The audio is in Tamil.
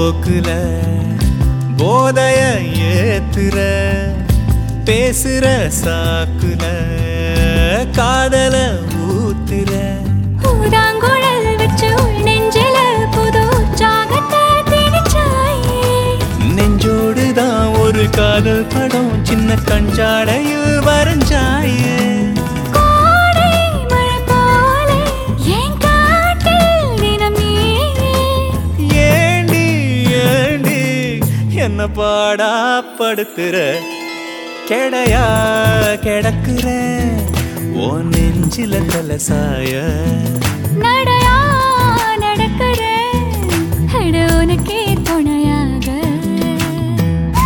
போக்குல போதைய ஏத்துற பேசுற சாக்குல காதல ஊத்துற ஊதாங்குழல் வச்சு உள் நெஞ்சில புது உற்சாகத்தை திணிச்சாயே. நெஞ்சோடுதான் ஒரு காதல் படம் சின்ன கஞ்சாடையில் வரைஞ்சாயே. கோடை மழை போல என் காட்டில் தினம் நீயே. ஏண்டி ஏண்டி என்ன பாடா படுத்துற கெடையா கிடக்குற ஓ நெஞ்சில தலசாய